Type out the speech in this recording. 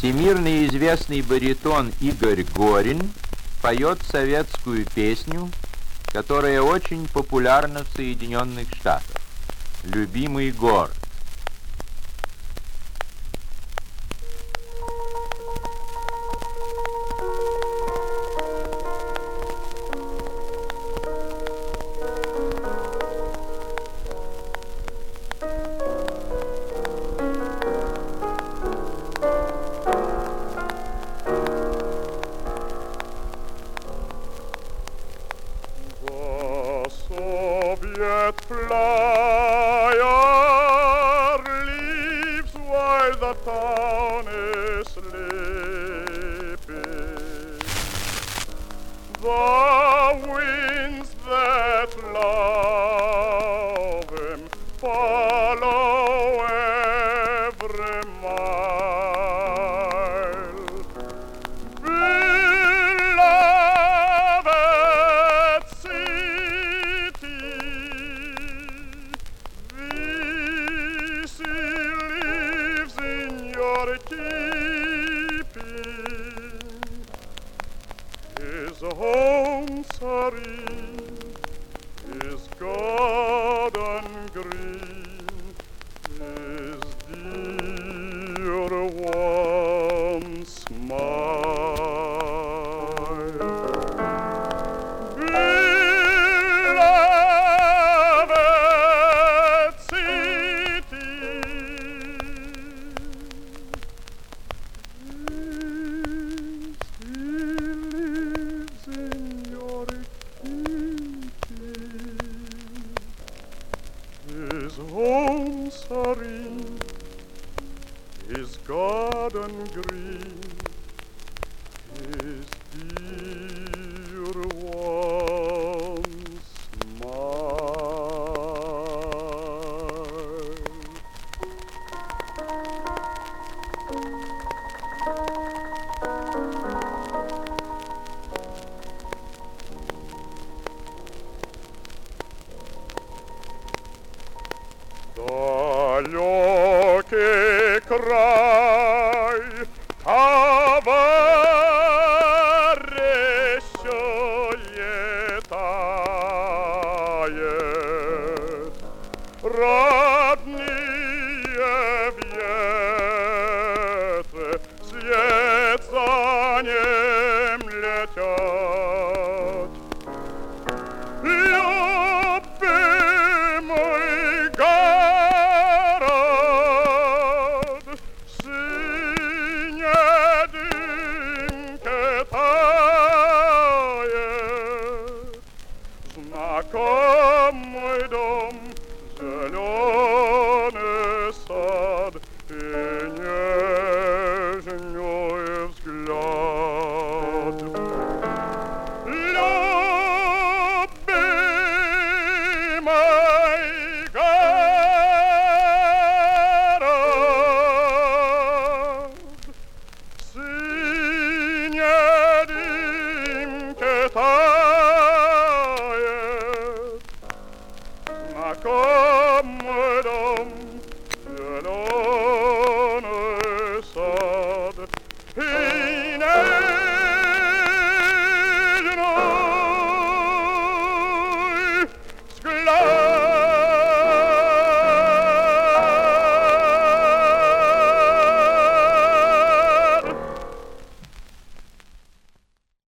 Всемирно известный баритон Игорь Горин поет советскую песню, которая очень популярна в Соединенных Штатах. «Любимый город». Soviet flyer leaves while the town is sleeping. The winds that love him follow every mile. Beloved city, this he lives in your keeping. His home serene, his garden green, his dear warm smile. Beloved city, he lives in your keeping. His home serene, his garden green, his dear warm smile. Далекий край, товарищу тает, родные ветры вслед за ним летят. Любимый город, в синей дымке тает. Знакомый дом, зеленый сад и